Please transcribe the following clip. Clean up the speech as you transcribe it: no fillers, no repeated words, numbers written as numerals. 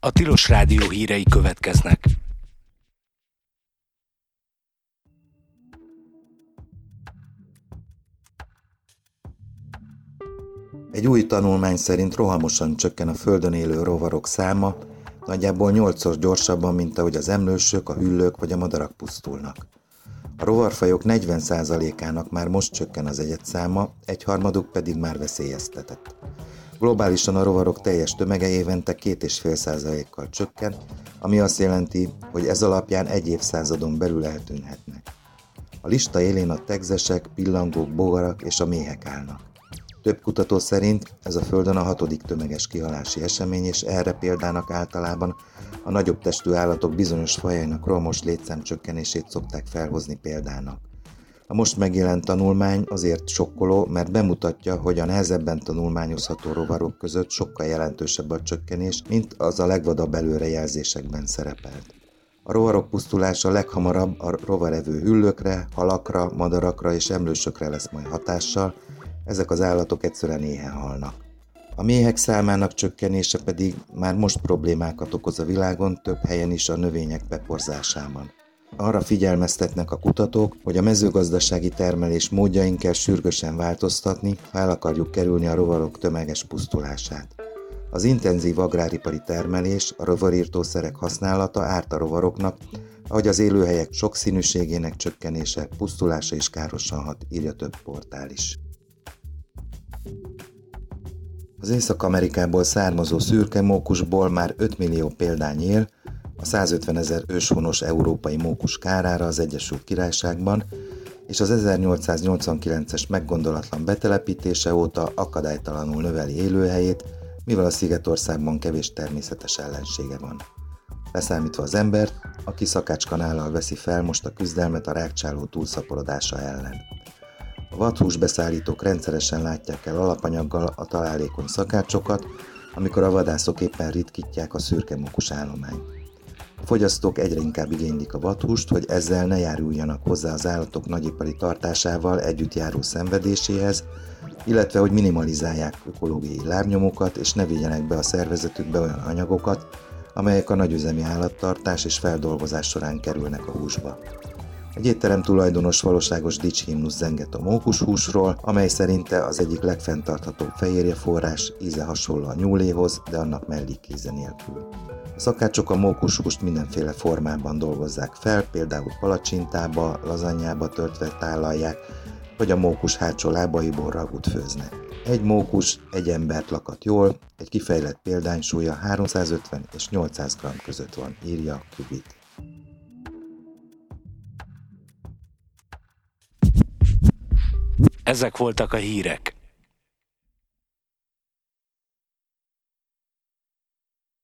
A Tilos Rádió hírei következnek. Egy új tanulmány szerint rohamosan csökken a Földön élő rovarok száma, nagyjából 8-szor gyorsabban, mint ahogy az emlősök, a hüllők vagy a madarak pusztulnak. A rovarfajok 40%-ának már most csökken az egyedszáma, egyharmaduk pedig már veszélyeztetett. Globálisan a rovarok teljes tömege évente 2,5%-kal csökken, ami azt jelenti, hogy ez alapján egy évszázadon belül eltűnhetnek. A lista élén a tegzesek, pillangók, bogarak és a méhek állnak. Több kutató szerint ez a Földön a 6. tömeges kihalási esemény, és erre példának általában a nagyobb testű állatok bizonyos fajainak rohamos létszámcsökkenését szokták felhozni példának. A most megjelent tanulmány azért sokkoló, mert bemutatja, hogy a nehezebben tanulmányozható rovarok között sokkal jelentősebb a csökkenés, mint az a legvadabb előrejelzésekben szerepelt. A rovarok pusztulása leghamarabb a rovarevő hüllőkre, halakra, madarakra és emlősökre lesz majd hatással, ezek az állatok egyszerűen éhen halnak. A méhek számának csökkenése pedig már most problémákat okoz a világon, több helyen is a növények beporzásában. Arra figyelmeztetnek a kutatók, hogy a mezőgazdasági termelés módjain kell sürgősen változtatni, ha el akarjuk kerülni a rovarok tömeges pusztulását. Az intenzív agráripari termelés, a rovarírtószerek használata árt a rovaroknak, ahogy az élőhelyek sokszínűségének csökkenése, pusztulása is károsan hat, írja több portál is. Az Észak-Amerikából származó szürke mókusból már 5 millió példány él, a 150 000 őshonos európai mókus kárára az Egyesült Királyságban, és az 1889-es meggondolatlan betelepítése óta akadálytalanul növeli élőhelyét, mivel a Szigetországban kevés természetes ellensége van. Leszámítva az embert, aki szakácskanállal veszi fel most a küzdelmet a rágcsáló túlszaporodása ellen. A vadhúsbeszállítók rendszeresen látják el alapanyaggal a találékony szakácsokat, amikor a vadászok éppen ritkítják a szürkemókus állományt. A fogyasztók egyre inkább igénylik a vadhúst, hogy ezzel ne járuljanak hozzá az állatok nagyipari tartásával együtt járó szenvedéséhez, illetve hogy minimalizálják ökológiai lábnyomokat és ne vigyenek be a szervezetükbe olyan anyagokat, amelyek a nagyüzemi állattartás és feldolgozás során kerülnek a húsba. Egy étterem tulajdonos valóságos dicshimnusz zenget a mókushúsról, amely szerinte az egyik legfenntarthatóbb fehérjeforrás, íze hasonló a nyúléhoz, de annak mellékíze nélkül. A szakácsok a mókushúst mindenféle formában dolgozzák fel, például palacsintába, lazanyába töltve tálalják, vagy a mókus hátsó lábaiból ragút főznek. Egy mókus egy embert lakat jól, egy kifejlett példány súlya 350 és 800 g között van, írja Kubit. Ezek voltak a hírek.